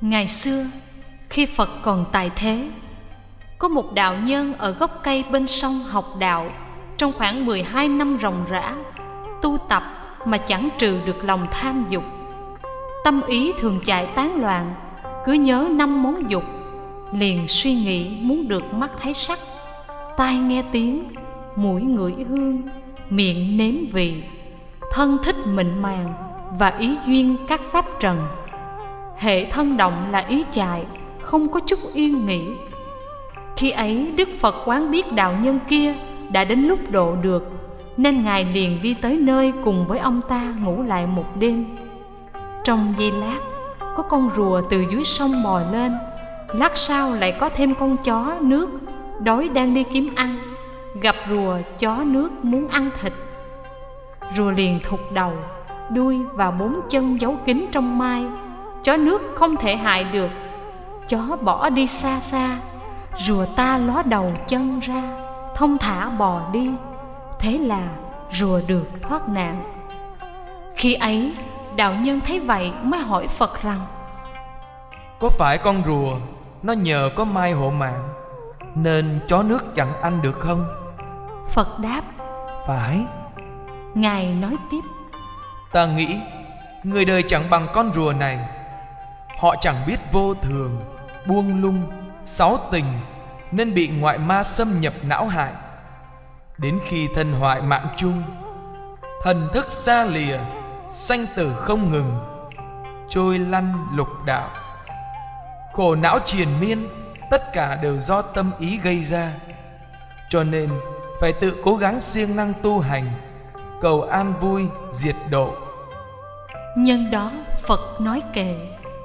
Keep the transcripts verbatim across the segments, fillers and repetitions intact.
Ngày xưa, khi Phật còn tại thế, có một đạo nhân ở gốc cây bên sông học đạo trong khoảng mười hai năm ròng rã, tu tập mà chẳng trừ được lòng tham dục. Tâm ý thường chạy tán loạn, cứ nhớ năm món dục, liền suy nghĩ muốn được mắt thấy sắc, tai nghe tiếng, mũi ngửi hương, miệng nếm vị, thân thích mịn màng và ý duyên các pháp trần. Hệ thân động là ý chạy, không có chút yên nghỉ. Khi ấy Đức Phật quán biết đạo nhân kia đã đến lúc độ được, nên Ngài liền đi tới nơi cùng với ông ta ngủ lại một đêm. Trong giây lát, có con rùa từ dưới sông bò lên. Lát sau lại có thêm con chó nước đói đang đi kiếm ăn, gặp rùa chó nước muốn ăn thịt. Rùa liền thụt đầu, đuôi và bốn chân giấu kín trong mai. Chó nước không thể hại được, chó bỏ đi xa xa. Rùa ta ló đầu chân ra, thông thả bò đi. Thế là rùa được thoát nạn. Khi ấy đạo nhân thấy vậy mới hỏi Phật rằng: có phải con rùa nó nhờ có mai hộ mạng nên chó nước chẳng ăn được không? Phật đáp: phải. Ngài nói tiếp: ta nghĩ người đời chẳng bằng con rùa này. Họ chẳng biết vô thường, buông lung, sáu tình, nên bị ngoại ma xâm nhập não hại. Đến khi thân hoại mạng chung, thần thức xa lìa, sanh tử không ngừng, trôi lăn lục đạo. Khổ não triền miên, tất cả đều do tâm ý gây ra. Cho nên phải tự cố gắng siêng năng tu hành, cầu an vui diệt độ. Nhân đó Phật nói kệ: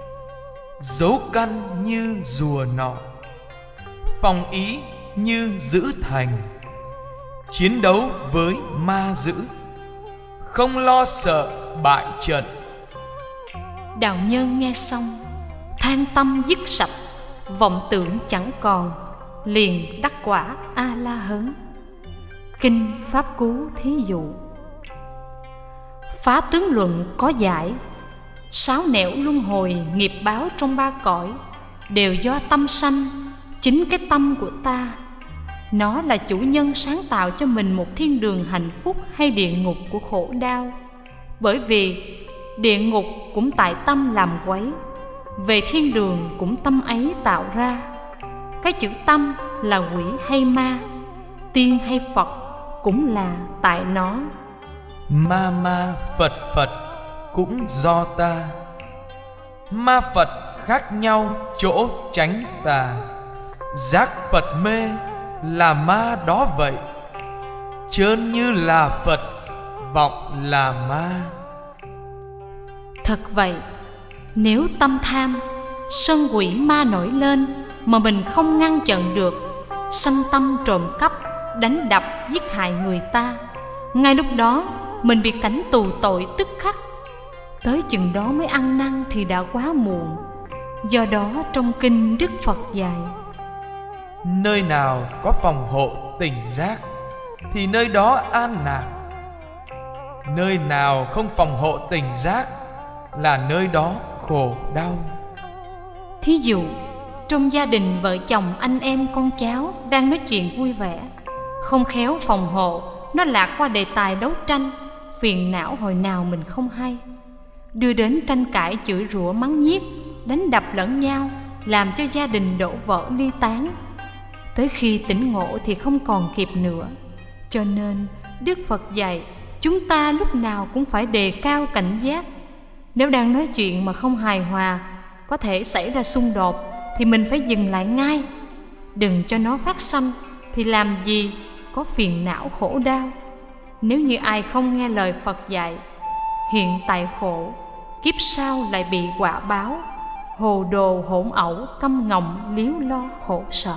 dấu căn như rùa nọ, phòng ý như giữ thành, chiến đấu với ma dữ, không lo sợ bại trận. Đạo nhân nghe xong, than tâm dứt sạch, vọng tưởng chẳng còn, liền đắc quả A La Hớn. Kinh Pháp Cú thí dụ. Phá tướng luận có giải: sáu nẻo luân hồi nghiệp báo trong ba cõi đều do tâm sanh. Chính cái tâm của ta, nó là chủ nhân sáng tạo cho mình một thiên đường hạnh phúc hay địa ngục của khổ đau. Bởi vì địa ngục cũng tại tâm làm quấy, về thiên đường cũng tâm ấy tạo ra. Cái chữ tâm là quỷ hay ma, tiên hay Phật cũng là tại nó. Ma ma Phật Phật cũng do ta. Ma Phật khác nhau chỗ tránh tà. Giác Phật mê là ma đó vậy, chơn như là Phật, vọng là ma. Thật vậy, nếu tâm tham, sân quỷ ma nổi lên mà mình không ngăn chặn được, sanh tâm trộm cắp, đánh đập, giết hại người ta, ngay lúc đó mình bị cảnh tù tội tức khắc. Tới chừng đó mới ăn năn thì đã quá muộn. Do đó trong kinh Đức Phật dạy: nơi nào có phòng hộ tỉnh giác thì nơi đó an lạc. Nơi nào không phòng hộ tỉnh giác là nơi đó khổ đau. Thí dụ, trong gia đình vợ chồng anh em con cháu đang nói chuyện vui vẻ, không khéo phòng hộ, nó lạc qua đề tài đấu tranh, phiền não hồi nào mình không hay, đưa đến tranh cãi, chửi rủa, mắng nhiếc, đánh đập lẫn nhau, làm cho gia đình đổ vỡ ly tán. Tới khi tỉnh ngộ thì không còn kịp nữa. Cho nên Đức Phật dạy chúng ta lúc nào cũng phải đề cao cảnh giác. Nếu đang nói chuyện mà không hài hòa, có thể xảy ra xung đột, thì mình phải dừng lại ngay. Đừng cho nó phát sanh, thì làm gì có phiền não khổ đau. Nếu như ai không nghe lời Phật dạy, hiện tại khổ, kiếp sau lại bị quả báo, hồ đồ hỗn ẩu, câm ngọng, líu lo, khổ sở.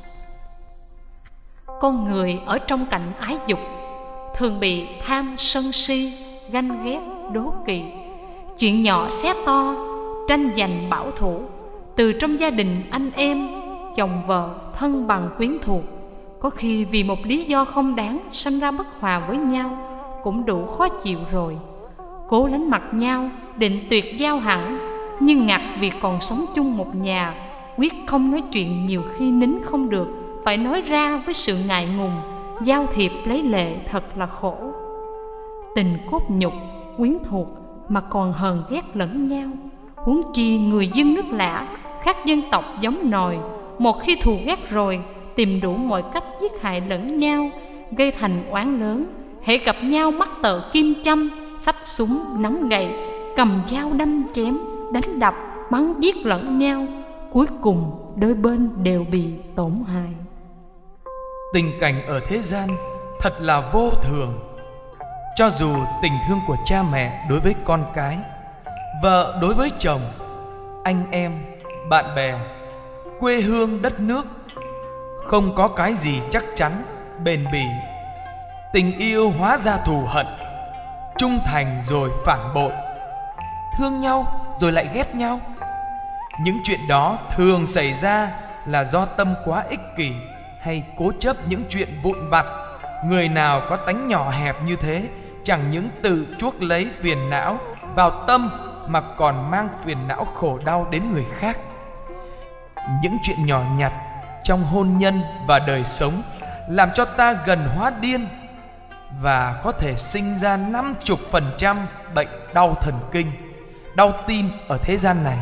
Con người ở trong cảnh ái dục thường bị tham, sân si, ganh ghét, đố kỵ, chuyện nhỏ xé to, tranh giành bảo thủ. Từ trong gia đình anh em, chồng vợ, thân bằng quyến thuộc, có khi vì một lý do không đáng sanh ra bất hòa với nhau cũng đủ khó chịu rồi. Cố lánh mặt nhau, định tuyệt giao hẳn, nhưng ngặt vì còn sống chung một nhà, quyết không nói chuyện, nhiều khi nín không được, phải nói ra với sự ngại ngùng. Giao thiệp lấy lệ thật là khổ. Tình cốt nhục, quyến thuộc mà còn hờn ghét lẫn nhau. Huống chi người dân nước lạ, khác dân tộc giống nòi, một khi thù ghét rồi, tìm đủ mọi cách giết hại lẫn nhau, gây thành oán lớn. Hễ gặp nhau mắc tợ kim châm, xách súng nắm gậy, cầm dao đâm chém, đánh đập, bắn giết lẫn nhau. Cuối cùng đôi bên đều bị tổn hại. Tình cảnh ở thế gian thật là vô thường. Cho dù tình thương của cha mẹ đối với con cái, vợ đối với chồng, anh em, bạn bè, quê hương đất nước, không có cái gì chắc chắn, bền bỉ. Tình yêu hóa ra thù hận, trung thành rồi phản bội, thương nhau rồi lại ghét nhau. Những chuyện đó thường xảy ra là do tâm quá ích kỷ hay cố chấp những chuyện vụn vặt. Người nào có tánh nhỏ hẹp như thế chẳng những tự chuốc lấy phiền não vào tâm mà còn mang phiền não khổ đau đến người khác. Những chuyện nhỏ nhặt trong hôn nhân và đời sống làm cho ta gần hóa điên, và có thể sinh ra năm mươi phần trăm bệnh đau thần kinh, đau tim ở thế gian này.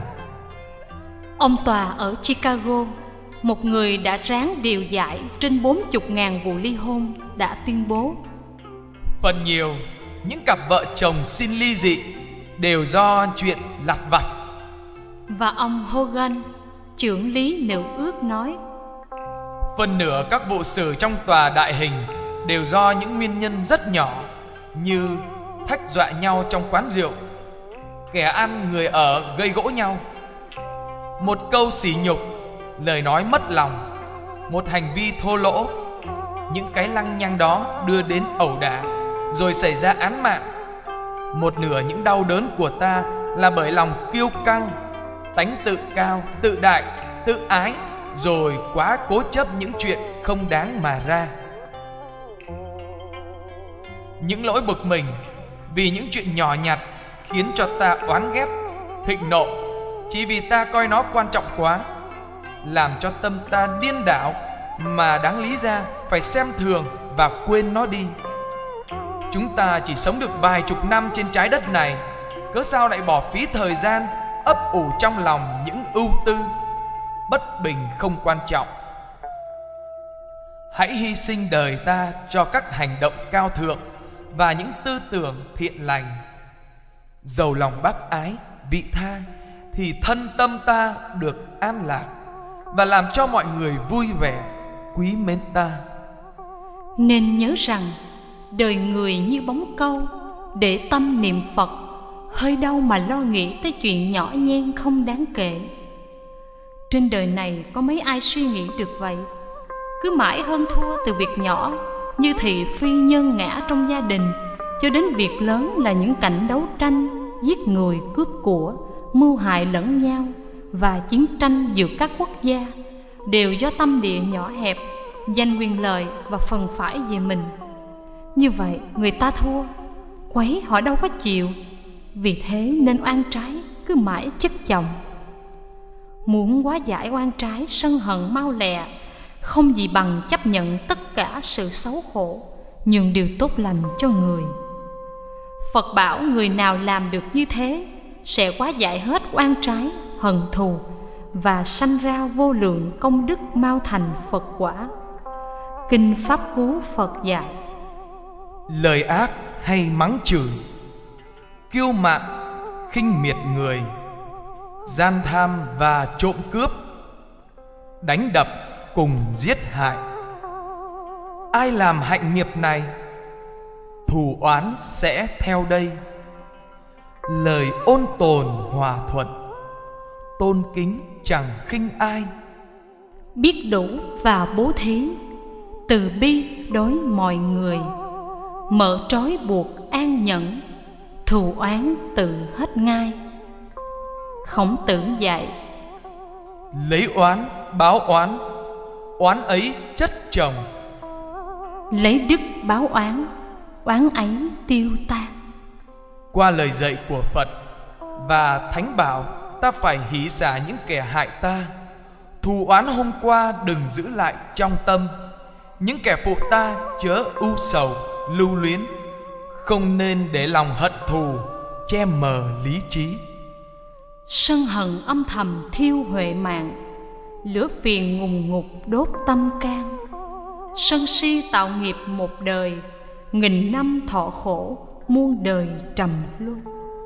Ông Tòa ở Chicago, một người đã ráng điều giải trên bốn mươi nghìn vụ ly hôn, đã tuyên bố: phần nhiều những cặp vợ chồng xin ly dị đều do chuyện lặt vặt. Và ông Hogan, trưởng lý nữ ước, nói: phần nửa các vụ xử trong tòa đại hình đều do những nguyên nhân rất nhỏ, như thách dọa nhau trong quán rượu, kẻ ăn người ở gây gỗ nhau, một câu sỉ nhục, lời nói mất lòng, một hành vi thô lỗ. Những cái lăng nhăng đó đưa đến ẩu đả, rồi xảy ra án mạng. Một nửa những đau đớn của ta là bởi lòng kiêu căng, tánh tự cao, tự đại, tự ái, rồi quá cố chấp những chuyện không đáng mà ra. Những lỗi bực mình vì những chuyện nhỏ nhặt khiến cho ta oán ghét, thịnh nộ, chỉ vì ta coi nó quan trọng quá, làm cho tâm ta điên đảo, mà đáng lý ra phải xem thường và quên nó đi. Chúng ta chỉ sống được vài chục năm trên trái đất này, cớ sao lại bỏ phí thời gian ấp ủ trong lòng những ưu tư bất bình không quan trọng. Hãy hy sinh đời ta cho các hành động cao thượng và những tư tưởng thiện lành. Dầu lòng bác ái, vị tha, thì thân tâm ta được an lạc, và làm cho mọi người vui vẻ, quý mến ta. Nên nhớ rằng đời người như bóng câu, để tâm niệm Phật, hơi đâu mà lo nghĩ tới chuyện nhỏ nhen không đáng kể. Trên đời này có mấy ai suy nghĩ được vậy? Cứ mãi hơn thua từ việc nhỏ như thị phi nhân ngã trong gia đình, cho đến việc lớn là những cảnh đấu tranh, giết người, cướp của, mưu hại lẫn nhau và chiến tranh giữa các quốc gia, đều do tâm địa nhỏ hẹp, giành quyền lợi và phần phải về mình. Như vậy người ta thua, quấy họ đâu có chịu. Vì thế nên oan trái cứ mãi chất chồng. Muốn hóa giải oan trái, sân hận mau lẹ, không gì bằng chấp nhận tất cả sự xấu khổ, nhường điều tốt lành cho người. Phật bảo người nào làm được như thế sẽ hóa giải hết oan trái, hận thù, và sanh ra vô lượng công đức, mau thành Phật quả. Kinh Pháp Cú Phật dạy: lời ác hay mắng chửi, kiêu mạn, khinh miệt người, gian tham và trộm cướp, đánh đập cùng giết hại. Ai làm hạnh nghiệp này, thù oán sẽ theo đây. Lời ôn tồn hòa thuận, tôn kính chẳng khinh ai, biết đủ và bố thí, từ bi đối mọi người, mở trói buộc an nhẫn, thù oán tự hết ngay. Khổng Tử dạy: lấy oán báo oán, oán ấy chất chồng, lấy đức báo oán, oán ấy tiêu tan. Qua lời dạy của Phật và Thánh Bảo ta phải hỷ xả những kẻ hại ta. Thù oán hôm qua đừng giữ lại trong tâm. Những kẻ phụ ta chớ ưu sầu lưu luyến. Không nên để lòng hận thù che mờ lý trí. Sân hận âm thầm thiêu huệ mạng, lửa phiền ngùng ngục đốt tâm can. Sân si tạo nghiệp một đời, nghìn năm thọ khổ muôn đời trầm luân.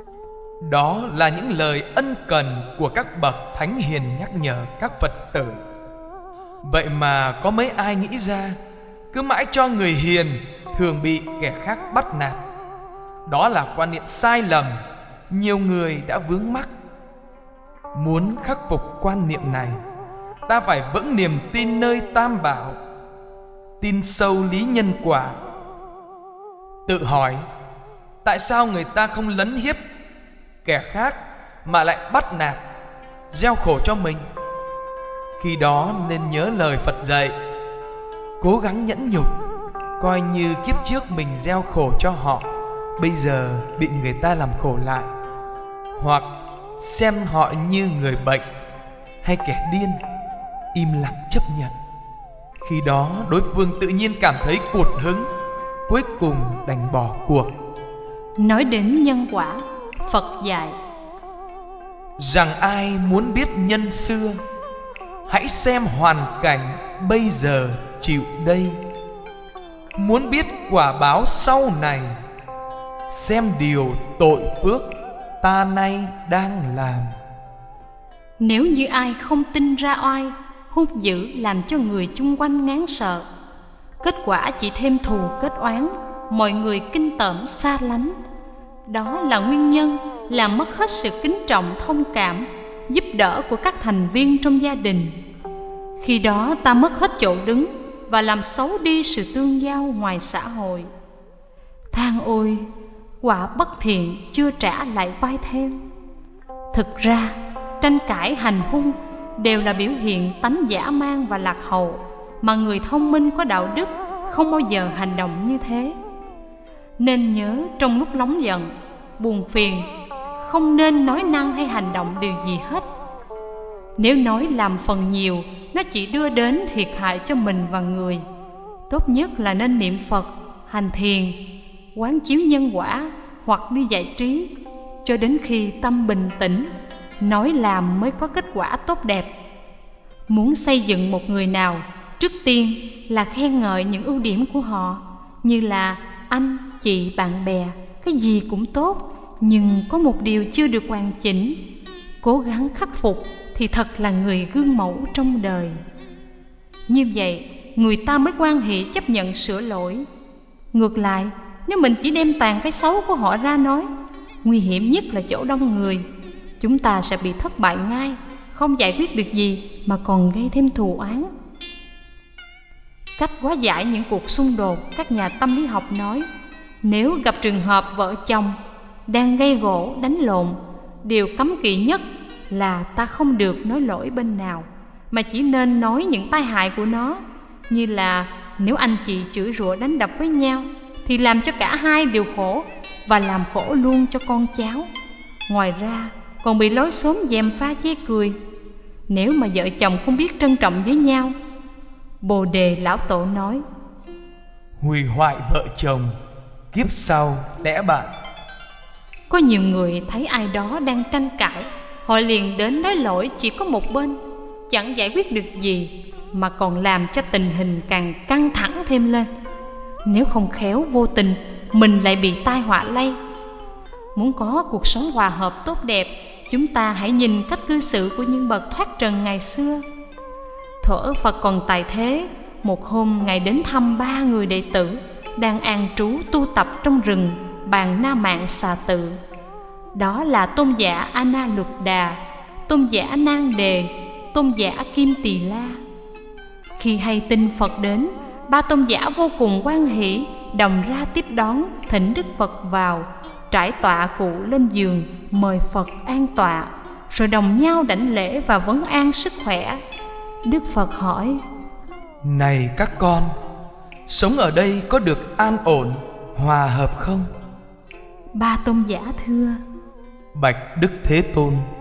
Đó là những lời ân cần của các bậc thánh hiền nhắc nhở các Phật tử. Vậy mà có mấy ai nghĩ ra, cứ mãi cho người hiền thường bị kẻ khác bắt nạt. Đó là quan niệm sai lầm, nhiều người đã vướng mắc. Muốn khắc phục quan niệm này, ta phải vững niềm tin nơi Tam Bảo, tin sâu lý nhân quả. Tự hỏi, tại sao người ta không lấn hiếp kẻ khác mà lại bắt nạt, gieo khổ cho mình? Khi đó nên nhớ lời Phật dạy, cố gắng nhẫn nhục, coi như kiếp trước mình gieo khổ cho họ, bây giờ bị người ta làm khổ lại. Hoặc xem họ như người bệnh hay kẻ điên, im lặng chấp nhận. Khi đó đối phương tự nhiên cảm thấy cụt hứng, cuối cùng đành bỏ cuộc. Nói đến nhân quả, Phật dạy rằng ai muốn biết nhân xưa, hãy xem hoàn cảnh bây giờ chịu đây. Muốn biết quả báo sau này, xem điều tội phước ta nay đang làm. Nếu như ai không tin ra oai, hung dữ làm cho người chung quanh ngán sợ, kết quả chỉ thêm thù kết oán, mọi người kinh tởm xa lánh. Đó là nguyên nhân làm mất hết sự kính trọng, thông cảm, giúp đỡ của các thành viên trong gia đình. Khi đó ta mất hết chỗ đứng và làm xấu đi sự tương giao ngoài xã hội. Than ôi, quả bất thiện chưa trả lại vai theo. Thực ra tranh cãi hành hung đều là biểu hiện tánh dã man và lạc hậu, mà người thông minh có đạo đức không bao giờ hành động như thế. Nên nhớ trong lúc nóng giận, buồn phiền, không nên nói năng hay hành động điều gì hết. Nếu nói làm phần nhiều, nó chỉ đưa đến thiệt hại cho mình và người. Tốt nhất là nên niệm Phật, hành thiền, quán chiếu nhân quả hoặc đi giải trí, cho đến khi tâm bình tĩnh, nói làm mới có kết quả tốt đẹp. Muốn xây dựng một người nào, trước tiên là khen ngợi những ưu điểm của họ, như là anh, chị, bạn bè, cái gì cũng tốt, nhưng có một điều chưa được hoàn chỉnh, cố gắng khắc phục thì thật là người gương mẫu trong đời. Như vậy người ta mới hoan hỷ chấp nhận sửa lỗi. Ngược lại, nếu mình chỉ đem toàn cái xấu của họ ra nói, nguy hiểm nhất là chỗ đông người, chúng ta sẽ bị thất bại ngay, không giải quyết được gì mà còn gây thêm thù oán. Cách hóa giải những cuộc xung đột, các nhà tâm lý học nói, nếu gặp trường hợp vợ chồng đang gây gổ, đánh lộn, điều cấm kỵ nhất là ta không được nói lỗi bên nào, mà chỉ nên nói những tai hại của nó. Như là nếu anh chị chửi rủa đánh đập với nhau thì làm cho cả hai đều khổ, và làm khổ luôn cho con cháu. Ngoài ra còn bị lối xóm gièm pha chê cười. Nếu mà vợ chồng không biết trân trọng với nhau, Bồ Đề Lão Tổ nói, hủy hoại vợ chồng, kiếp sau đẻ bạn. Có nhiều người thấy ai đó đang tranh cãi, họ liền đến nói lỗi chỉ có một bên, chẳng giải quyết được gì mà còn làm cho tình hình càng căng thẳng thêm lên. Nếu không khéo vô tình mình lại bị tai họa lây. Muốn có cuộc sống hòa hợp tốt đẹp, chúng ta hãy nhìn cách cư xử của những bậc thoát trần ngày xưa. Thuở Phật còn tại thế, một hôm Ngài đến thăm ba người đệ tử đang an trú tu tập trong rừng Bàn Na Mạng Xà Tự. Đó là tôn giả A Na Lục Đà, tôn giả Nan Đề, tôn giả Kim Tỳ La. Khi hay tin Phật đến, ba tôn giả vô cùng hoan hỷ, đồng ra tiếp đón, thỉnh Đức Phật vào, trải tọa cụ lên giường, mời Phật an tọa, rồi đồng nhau đảnh lễ và vấn an sức khỏe. Đức Phật hỏi, này các con, sống ở đây có được an ổn, hòa hợp không? Ba tôn giả thưa, bạch Đức Thế Tôn,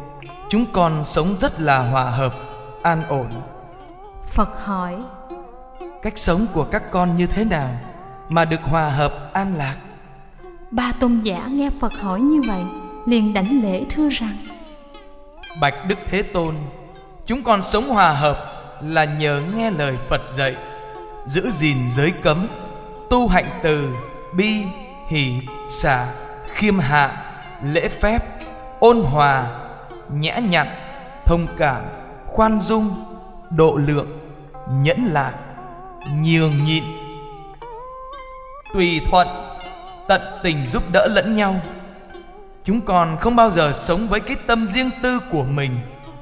chúng con sống rất là hòa hợp, an ổn. Phật hỏi: Cách sống của các con như thế nào mà được hòa hợp an lạc? Ba tôn giả nghe Phật hỏi như vậy, liền đảnh lễ thưa rằng: Bạch Đức Thế Tôn, chúng con sống hòa hợp là nhờ nghe lời Phật dạy, giữ gìn giới cấm, tu hạnh từ, bi, hỷ, xả, khiêm hạ, lễ phép, ôn hòa, nhã nhặn, thông cảm, khoan dung, độ lượng, nhẫn lạc, nhường nhịn, tùy thuận, tận tình giúp đỡ lẫn nhau. Chúng con không bao giờ sống với cái tâm riêng tư của mình,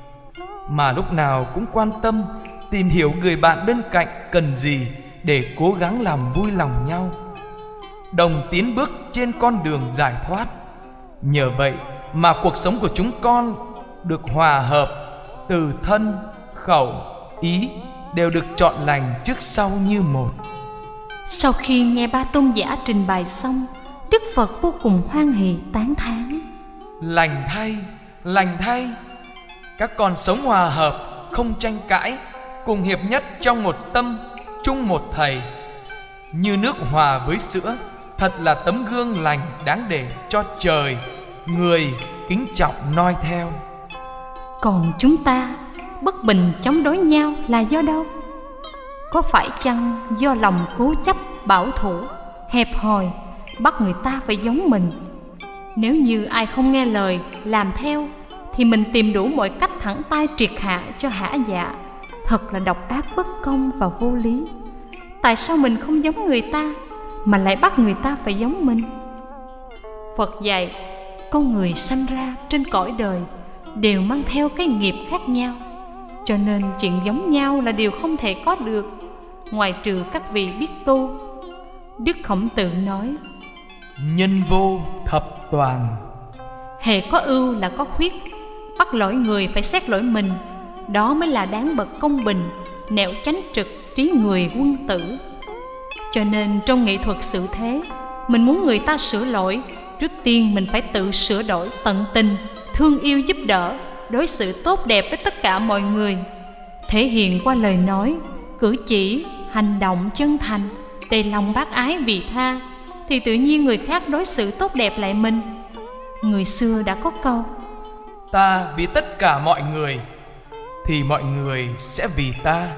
mà lúc nào cũng quan tâm tìm hiểu người bạn bên cạnh cần gì để cố gắng làm vui lòng nhau, đồng tiến bước trên con đường giải thoát. Nhờ vậy mà cuộc sống của chúng con được hòa hợp, từ thân, khẩu, ý đều được trọn lành trước sau như một. Sau khi nghe ba tôn giả trình bày xong, Đức Phật vô cùng hoan hỉ tán thán: Lành thay, lành thay, các con sống hòa hợp, không tranh cãi, cùng hiệp nhất trong một tâm, chung một thầy, như nước hòa với sữa, thật là tấm gương lành đáng để cho trời, người kính trọng noi theo. Còn chúng ta bất bình chống đối nhau là do đâu? Có phải chăng do lòng cố chấp, bảo thủ, hẹp hòi, bắt người ta phải giống mình? Nếu như ai không nghe lời, làm theo, thì mình tìm đủ mọi cách thẳng tay triệt hạ cho hả dạ. Thật là độc ác, bất công và vô lý. Tại sao mình không giống người ta, mà lại bắt người ta phải giống mình? Phật dạy, con người sanh ra trên cõi đời đều mang theo cái nghiệp khác nhau, cho nên chuyện giống nhau là điều không thể có được, ngoại trừ các vị biết tu. Đức Khổng Tử nói: Nhân vô thập toàn. Hễ có ưu là có khuyết, bắt lỗi người phải xét lỗi mình, đó mới là đáng bậc công bình, nẻo chánh trực, trí người quân tử. Cho nên trong nghệ thuật xử thế, mình muốn người ta sửa lỗi, trước tiên mình phải tự sửa đổi, tận tình, thương yêu giúp đỡ, đối xử tốt đẹp với tất cả mọi người, thể hiện qua lời nói, cử chỉ, hành động chân thành, đầy lòng bác ái vị tha, thì tự nhiên người khác đối xử tốt đẹp lại mình. Người xưa đã có câu: Ta vì tất cả mọi người, thì mọi người sẽ vì ta.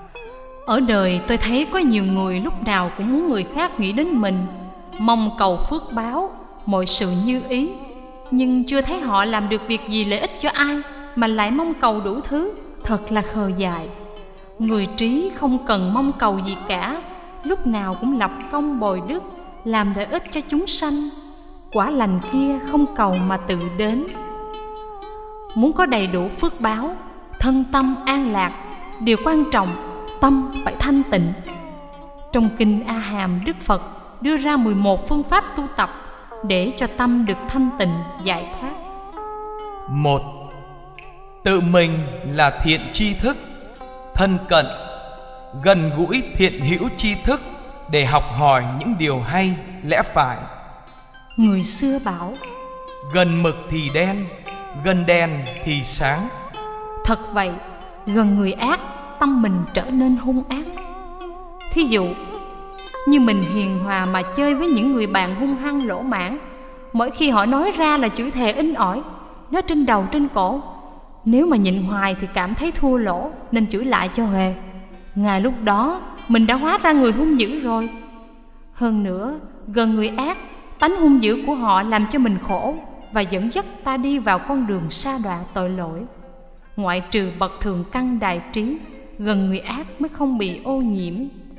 Ở đời tôi thấy có nhiều người lúc nào cũng muốn người khác nghĩ đến mình, mong cầu phước báo, mọi sự như ý, nhưng chưa thấy họ làm được việc gì lợi ích cho ai, mà lại mong cầu đủ thứ, thật là khờ dại. Người trí không cần mong cầu gì cả, lúc nào cũng lập công bồi đức, làm lợi ích cho chúng sanh. Quả lành kia không cầu mà tự đến. Muốn có đầy đủ phước báo, thân tâm an lạc, điều quan trọng, tâm phải thanh tịnh. Trong kinh A Hàm, Đức Phật đưa ra mười một phương pháp tu tập để cho tâm được thanh tịnh, giải thoát. Một, tự mình là thiện tri thức, thân cận, gần gũi thiện hữu tri thức để học hỏi những điều hay, lẽ phải. Người xưa bảo: Gần mực thì đen, gần đèn thì sáng. Thật vậy, gần người ác, tâm mình trở nên hung ác. Thí dụ như mình hiền hòa mà chơi với những người bạn hung hăng lỗ mãn, mỗi khi họ nói ra là chửi thề inh ỏi, nói trên đầu trên cổ. Nếu mà nhịn hoài thì cảm thấy thua lỗ, nên chửi lại cho hề. Ngay lúc đó mình đã hóa ra người hung dữ rồi. Hơn nữa, gần người ác, tánh hung dữ của họ làm cho mình khổ và dẫn dắt ta đi vào con đường sa đọa tội lỗi. Ngoại trừ bậc thường căn đại trí, gần người ác mới không bị ô nhiễm.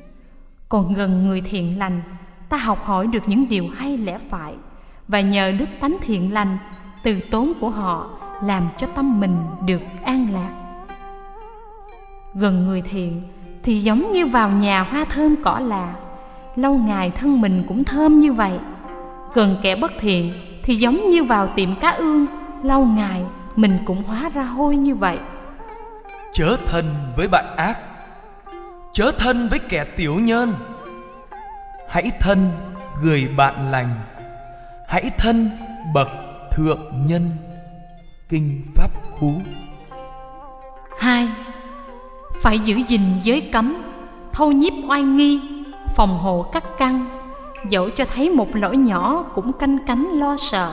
Còn gần người thiện lành, ta học hỏi được những điều hay lẽ phải, và nhờ đức tánh thiện lành, từ tốn của họ làm cho tâm mình được an lạc. Gần người thiện thì giống như vào nhà hoa thơm cỏ lạ, lâu ngày thân mình cũng thơm như vậy. Gần kẻ bất thiện thì giống như vào tiệm cá ương, lâu ngày mình cũng hóa ra hôi như vậy. Chớ thân với bạn ác, chớ thân với kẻ tiểu nhân, hãy thân người bạn lành, hãy thân bậc thượng nhân. Kinh Pháp Cú. Hai, phải giữ gìn giới cấm, thâu nhiếp oai nghi, phòng hộ các căn, dẫu cho thấy một lỗi nhỏ cũng canh cánh lo sợ.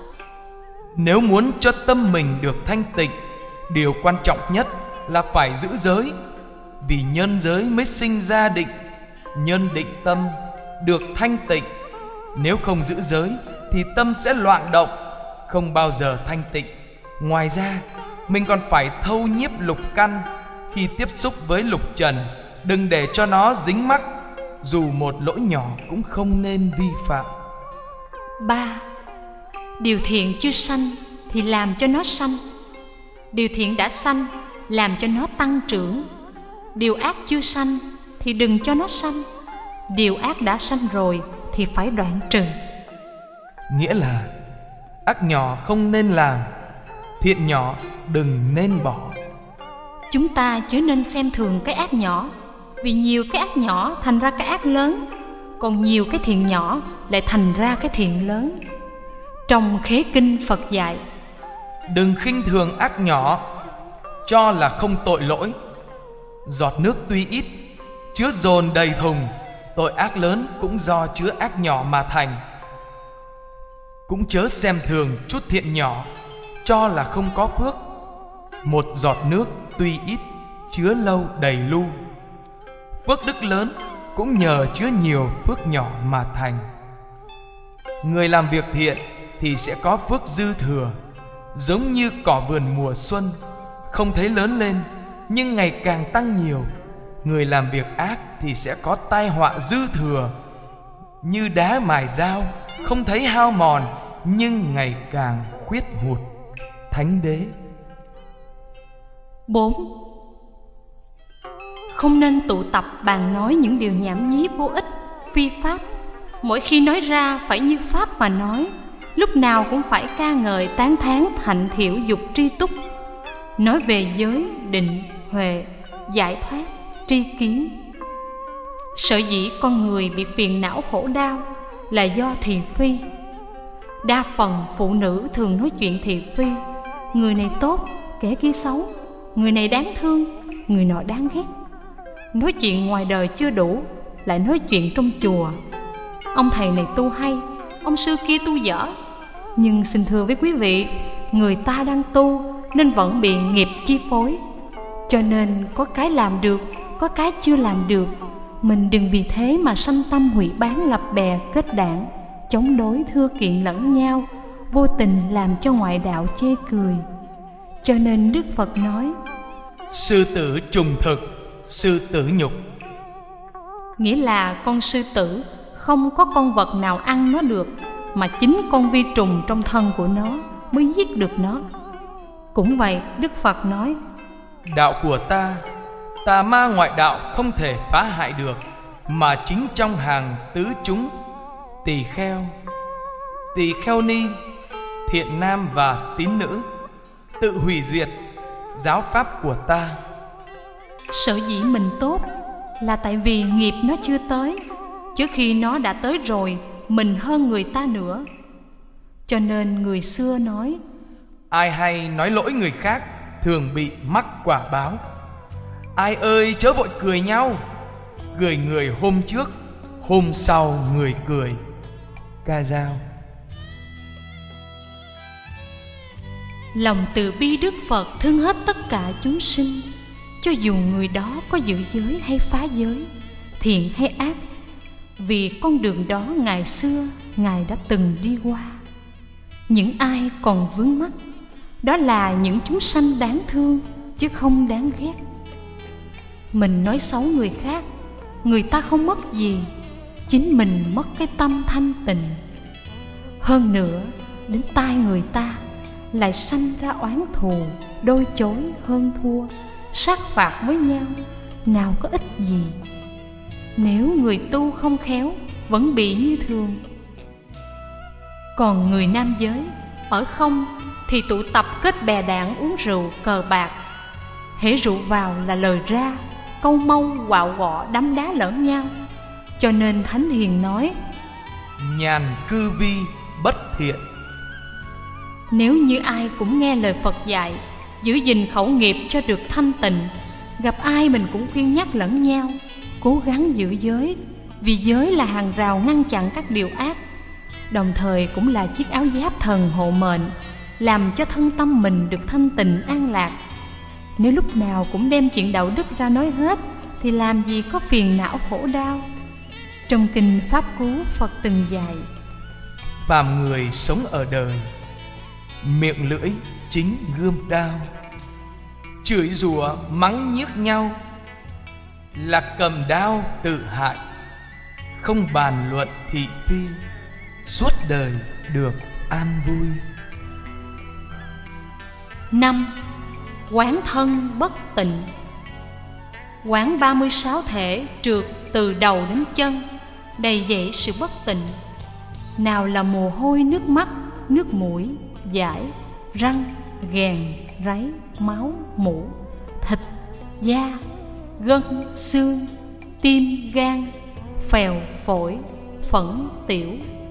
Nếu muốn cho tâm mình được thanh tịnh, điều quan trọng nhất là phải giữ giới. Vì nhân giới mới sinh ra định, nhân định tâm được thanh tịnh. Nếu không giữ giới thì tâm sẽ loạn động, không bao giờ thanh tịnh. Ngoài ra, mình còn phải thâu nhiếp lục căn. Khi tiếp xúc với lục trần, đừng để cho nó dính mắc, dù một lỗi nhỏ cũng không nên vi phạm. Ba, điều thiện chưa sanh thì làm cho nó sanh. Điều thiện đã sanh, làm cho nó tăng trưởng. Điều ác chưa sanh thì đừng cho nó sanh. Điều ác đã sanh rồi thì phải đoạn trừ. Nghĩa là ác nhỏ không nên làm, thiện nhỏ đừng nên bỏ. Chúng ta chớ nên xem thường cái ác nhỏ, vì nhiều cái ác nhỏ thành ra cái ác lớn, còn nhiều cái thiện nhỏ lại thành ra cái thiện lớn. Trong Khế Kinh Phật dạy: đừng khinh thường ác nhỏ, cho là không tội lỗi. Giọt nước tuy ít, chứa dồn đầy thùng, tội ác lớn cũng do chứa ác nhỏ mà thành. Cũng chớ xem thường chút thiện nhỏ, cho là không có phước. Một giọt nước tuy ít, chứa lâu đầy lu. Phước đức lớn cũng nhờ chứa nhiều phước nhỏ mà thành. Người làm việc thiện thì sẽ có phước dư thừa, giống như cỏ vườn mùa xuân, không thấy lớn lên nhưng ngày càng tăng nhiều. Người làm việc ác thì sẽ có tai họa dư thừa, như đá mài dao, không thấy hao mòn nhưng ngày càng khuyết hụt. Thánh Đế. Bốn, không nên tụ tập bàn nói những điều nhảm nhí vô ích, phi pháp. Mỗi khi nói ra phải như pháp mà nói, lúc nào cũng phải ca ngợi tán thán hạnh thiểu dục tri túc. Nói về giới, định, huệ, giải thoát, tri kiến. Sở dĩ con người bị phiền não khổ đau là do thị phi. Đa phần phụ nữ thường nói chuyện thị phi. Người này tốt, kẻ kia xấu. Người này đáng thương, người nọ đáng ghét. Nói chuyện ngoài đời chưa đủ, lại nói chuyện trong chùa. Ông thầy này tu hay, ông sư kia tu dở. Nhưng xin thưa với quý vị, người ta đang tu nên vẫn bị nghiệp chi phối. Cho nên có cái làm được, có cái chưa làm được. Mình đừng vì thế mà sanh tâm hủy bán lập bè kết đảng, chống đối thưa kiện lẫn nhau, vô tình làm cho ngoại đạo chê cười. Cho nên Đức Phật nói: sư tử trùng thực, sư tử nhục. Nghĩa là con sư tử không có con vật nào ăn nó được, mà chính con vi trùng trong thân của nó mới giết được nó. Cũng vậy, Đức Phật nói: đạo của ta, tà ma ngoại đạo không thể phá hại được, mà chính trong hàng tứ chúng, tỳ kheo, tỳ kheo ni, thiện nam và tín nữ, tự hủy diệt giáo pháp của ta. Sở dĩ mình tốt là tại vì nghiệp nó chưa tới, chứ khi nó đã tới rồi, mình hơn người ta nữa. Cho nên người xưa nói: ai hay nói lỗi người khác thường bị mắc quả báo. Ai ơi chớ vội cười nhau, cười người hôm trước, hôm sau người cười. Ca Dao. Lòng từ bi Đức Phật thương hết tất cả chúng sinh, cho dù người đó có giữ giới hay phá giới, thiện hay ác, vì con đường đó ngày xưa Ngài đã từng đi qua. Những ai còn vướng mắc, đó là những chúng sanh đáng thương, chứ không đáng ghét. Mình nói xấu người khác, người ta không mất gì, chính mình mất cái tâm thanh tịnh. Hơn nữa, đến tai người ta lại sanh ra oán thù, đôi chối hơn thua, sát phạt với nhau, nào có ích gì. Nếu người tu không khéo, vẫn bị như thường. Còn người nam giới, ở không thì tụ tập kết bè đảng uống rượu cờ bạc. Hễ rượu vào là lời ra, câu mâu quạo quọ đấm đá lẫn nhau. Cho nên Thánh Hiền nói: nhàn cư vi bất thiện. Nếu như ai cũng nghe lời Phật dạy, giữ gìn khẩu nghiệp cho được thanh tịnh, gặp ai mình cũng khuyên nhắc lẫn nhau, cố gắng giữ giới, vì giới là hàng rào ngăn chặn các điều ác, đồng thời cũng là chiếc áo giáp thần hộ mệnh, làm cho thân tâm mình được thanh tịnh an lạc. Nếu lúc nào cũng đem chuyện đạo đức ra nói hết, thì làm gì có phiền não khổ đau. Trong kinh Pháp Cú, Phật từng dạy: phàm người sống ở đời, miệng lưỡi chính gươm đao, chửi rủa mắng nhiếc nhau là cầm đao tự hại, không bàn luận thị phi, suốt đời được an vui. Năm. Quán thân bất tịnh. Quán ba mươi sáu thể trượt từ đầu đến chân, đầy dẫy sự bất tịnh. Nào là mồ hôi nước mắt, nước mũi, dãi, răng, ghèn, ráy, máu, mủ, thịt, da, gân, xương, tim, gan, phèo, phổi, phẫn, tiểu.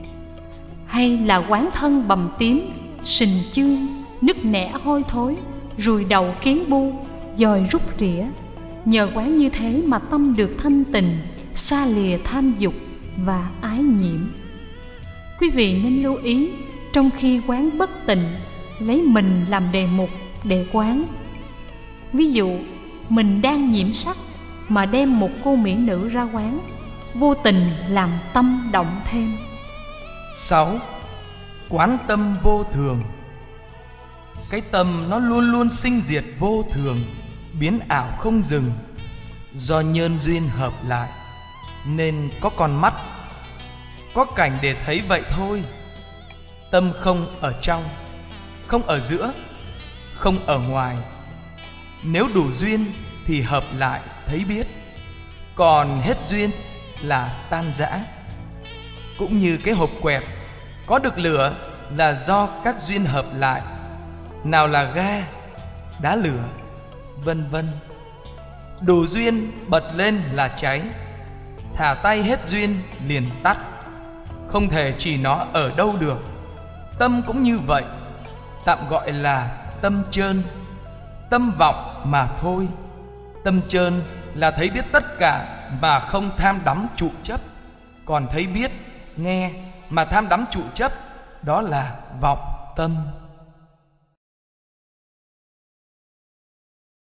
Hay là quán thân bầm tím, sình chương, nứt nẻ hôi thối, ruồi đầu kiến bu, dòi rút rỉa. Nhờ quán như thế mà tâm được thanh tịnh, xa lìa tham dục và ái nhiễm. Quý vị nên lưu ý, trong khi quán bất tịnh, lấy mình làm đề mục để quán. Ví dụ, mình đang nhiễm sắc mà đem một cô mỹ nữ ra quán, vô tình làm tâm động thêm. Sáu. Quán tâm vô thường. Cái tâm nó luôn luôn sinh diệt vô thường, biến ảo không dừng. Do nhân duyên hợp lại nên có con mắt, có cảnh để thấy vậy thôi. Tâm không ở trong, không ở giữa, không ở ngoài. Nếu đủ duyên thì hợp lại thấy biết, còn hết duyên là tan rã. Cũng như cái hộp quẹt, có được lửa là do các duyên hợp lại, nào là ga, đá lửa, vân vân. Đủ duyên bật lên là cháy, thả tay hết duyên liền tắt. Không thể chỉ nó ở đâu được. Tâm cũng như vậy, tạm gọi là tâm chơn, tâm vọng mà thôi. Tâm chơn là thấy biết tất cả mà không tham đắm trụ chấp. Còn thấy biết, nghe mà tham đắm trụ chấp, đó là vọng tâm.